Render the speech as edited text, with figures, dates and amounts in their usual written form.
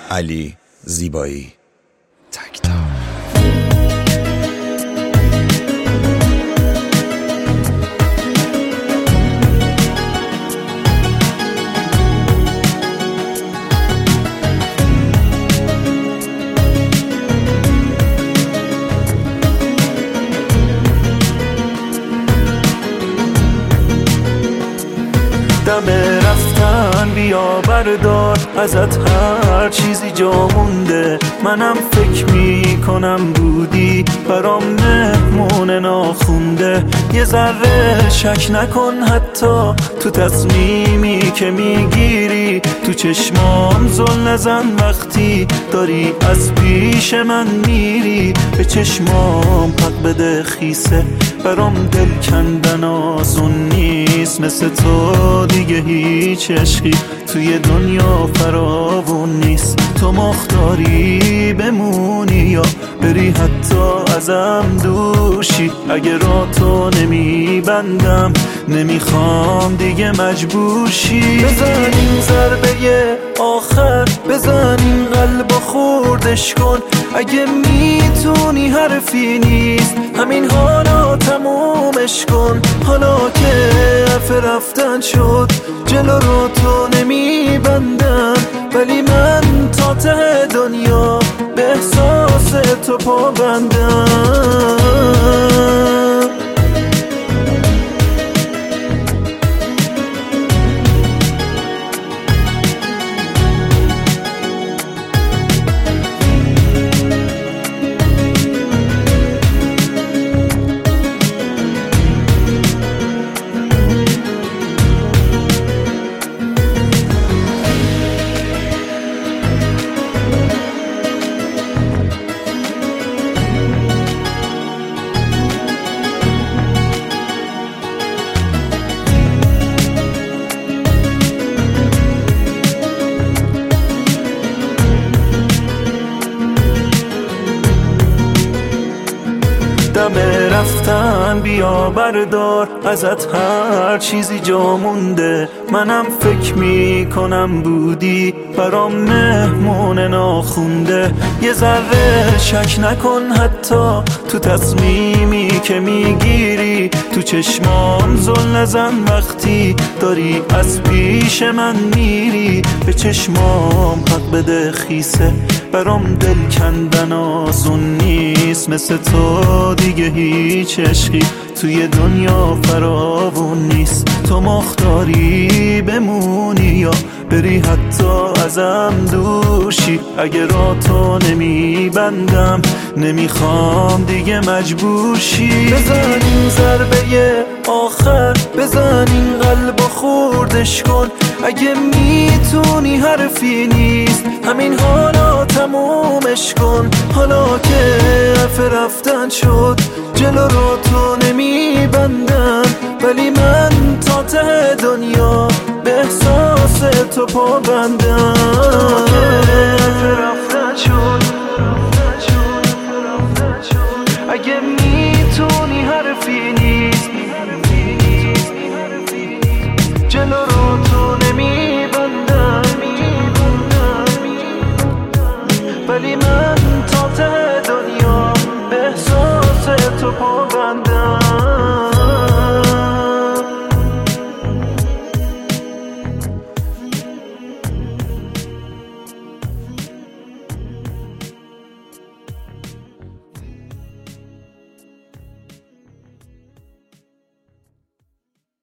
علی زیبایی. تکتا دم رفتن بیا بردار ازت هر چیزی جا مونده. منم فکر میکنم بودی برام مهمون ناخونده. یه ذره شک نکن حتی تو تصمیمی که میگیری. تو چشمام زل نزن وقتی داری از پیش من میری. به چشمام حق بده خیسه برام دل کندن آسون نیست. مثل تو دیگه هیچ عشقی توی دنیا فراوون نیست. تو مختاری بمونی یا بری حتی ازم دوشی. اگه راه تو نمیبندم نمیخوام دیگه مجبور شی. بزن این ضربه آخر، بزن این قلب خوردش کن. اگه میتونی حرفی نیست همین حالا تمومش کن. حالا که عفو رفتن شد جلو رو تو نمیبندم، ولی من تا ته دنیا به احساس تو پابندم. دم رفتن بیا بردار ازت هر چیزی جا مونده. منم فکر میکنم بودی برام مهمون ناخونده. یه ذره شک نکن حتی تو تصمیمی که میگیری. تو چشمام زل نزن وقتی داری از پیش من میری. به چشمام حق بده خیسه برام دل کندن آسون نیست. مثل تو دیگه هیچ عشقی توی دنیا فراوون نیست. تو مختاری بمونی یا بری حتی ازم دوشی. اگه راه تو نمیبندم نمیخوام دیگه مجبور شی. بزن این ضربه آخر، بزن این قلب خوردش کن. اگه میتونی حرفی نیست همین حالا تمومش کن. حالا که عفو رفتن شد جلو رو تو نمیبندم، ولی من تا ته دنیا به احساس تو پابندم.